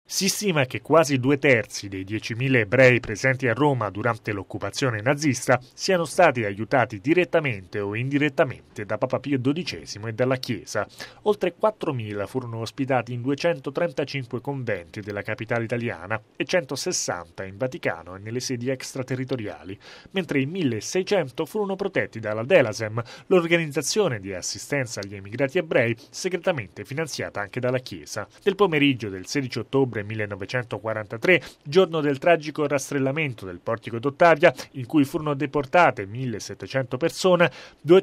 Si stima che quasi 2/3 dei 10.000 ebrei presenti a Roma durante l'occupazione nazista siano stati aiutati direttamente o indirettamente da Papa Pio XII e dalla Chiesa. Oltre 4.000 furono ospitati in 235 conventi della capitale italiana e 160 in Vaticano e nelle sedi extraterritoriali, mentre i 1.600 furono protetti dalla Delasem, l'organizzazione di assistenza agli emigrati ebrei segretamente finanziata anche dalla Chiesa. Nel pomeriggio del 16 ottobre 1943, giorno del tragico rastrellamento del Portico d'Ottavia, in cui furono deportate 1.700 persone,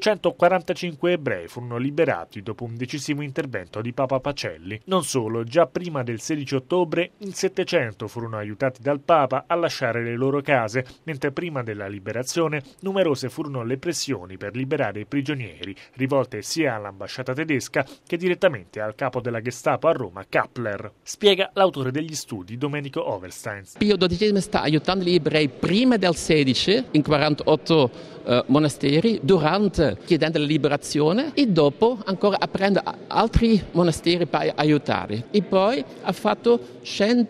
245 ebrei furono liberati dopo un decisivo intervento di Papa Pacelli. Non solo, già prima del 16 ottobre, in 700 furono aiutati dal Papa a lasciare le loro case, mentre prima della liberazione numerose furono le pressioni per liberare i prigionieri, rivolte sia all'ambasciata tedesca che direttamente al capo della Gestapo a Roma, Kappler. Spiega l'autore degli studi Domenico Overstein. Pio XII sta aiutando gli ebrei prima del 16 in 48 monasteri, durante chiedendo la liberazione e dopo ancora aprendo altri monasteri per aiutare. E poi ha fatto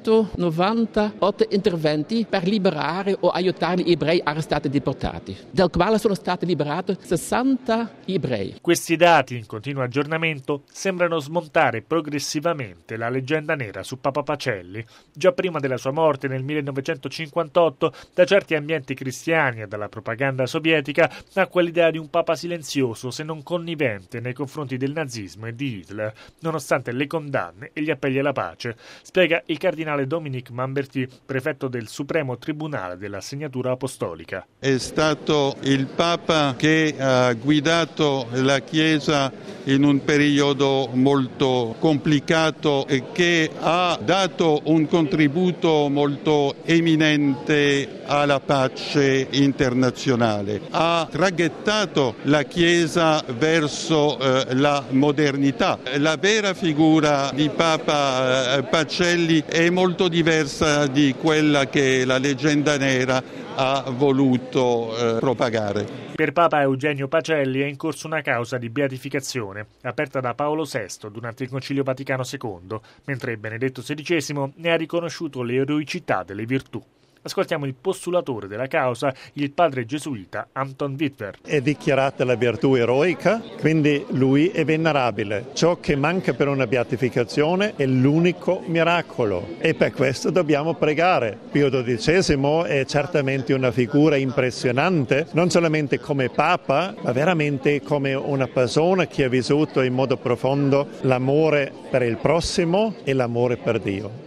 198 interventi per liberare o aiutare gli ebrei arrestati e deportati, del quale sono stati liberati 60 ebrei. Questi dati in continuo aggiornamento sembrano smontare progressivamente la leggenda nera su Papa Pacelli. Già prima della sua morte nel 1958, da certi ambienti cristiani e dalla propaganda sovietica nacque l'idea di un papa silenzioso se non connivente nei confronti del nazismo e di Hitler, nonostante le condanne e gli appelli alla pace, spiega il cardinale Dominique Mamberti, prefetto del Supremo Tribunale della Segnatura Apostolica. È stato il papa che ha guidato la Chiesa in un periodo molto complicato e che ha dato un contributo molto eminente alla pace internazionale. Ha traghettato la Chiesa verso la modernità. La vera figura di Papa Pacelli è molto diversa di quella che la leggenda nera ha voluto propagare. Per Papa Eugenio Pacelli è in corso una causa di beatificazione, aperta da Paolo VI durante il Concilio Vaticano II, mentre Benedetto XVI ne ha riconosciuto l'eroicità delle virtù. Ascoltiamo il postulatore della causa, il padre gesuita Anton Witwer. È dichiarata la virtù eroica, quindi lui è venerabile. Ciò che manca per una beatificazione è l'unico miracolo e per questo dobbiamo pregare. Pio XII è certamente una figura impressionante, non solamente come Papa, ma veramente come una persona che ha vissuto in modo profondo l'amore per il prossimo e l'amore per Dio.